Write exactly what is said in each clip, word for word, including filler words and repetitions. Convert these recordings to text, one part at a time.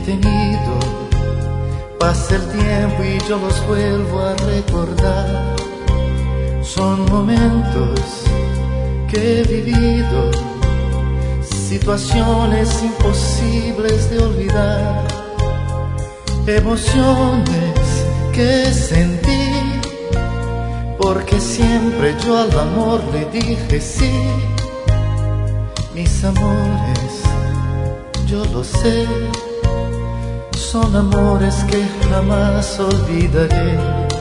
tenido. Pasa el tiempo y yo los vuelvo a recordar. Son momentos que he vivido, situaciones imposibles de olvidar, emociones que sentí, porque siempre yo al amor le dije sí. Mis amores, yo lo sé, son amores que jamás olvidaré.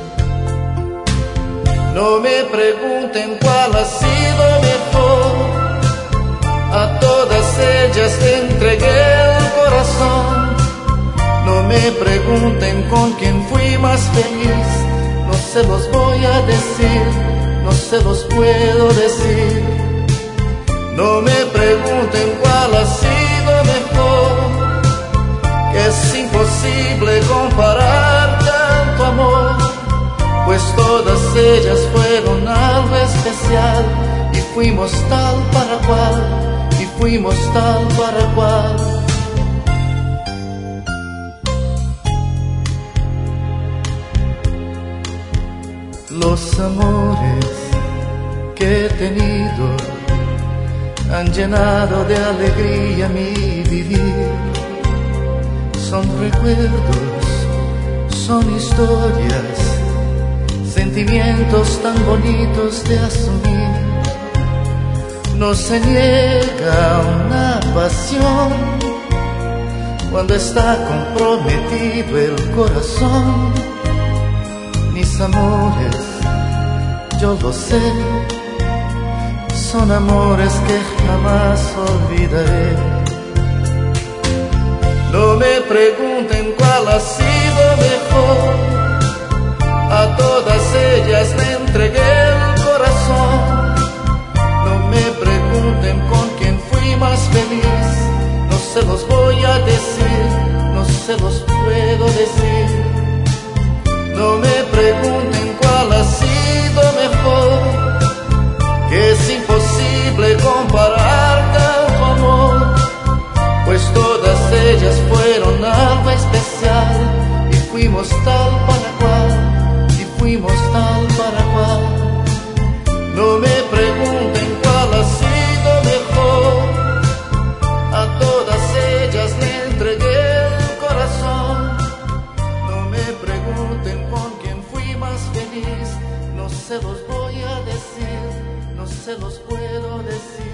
No me pregunten cuál ha sido mejor, a todas ellas le entregué el corazón. No me pregunten con quién fui más feliz, no se los voy a decir, no se los puedo decir. No me pregunten cuál ha sido mejor, que es imposible comparar tanto amor, pues todas ellas fueron algo especial, y fuimos tal para cual, y fuimos tal para cual. Los amores que he tenido han llenado de alegría mi vivir. Son recuerdos, son historias, sentimientos tan bonitos de asumir. No se niega una pasión cuando está comprometido el corazón. Mis amores, yo lo sé, son amores que jamás olvidaré. No me pregunten cuál ha sido mejor, a todas ellas le entregué el corazón. No me pregunten con quién fui más feliz, no se los voy a decir, no se los puedo decir. No me pregunten cuál ha sido mejor, que es imposible comparar tanto amor, pues todas ellas fueron algo especial, y fuimos tal para cual, y fuimos tal para cual. No me pregunten cuál ha sido mejor, a todas ellas le entregué el corazón. No me pregunten con quién fui más feliz, no se los voy a decir, no se los puedo decir.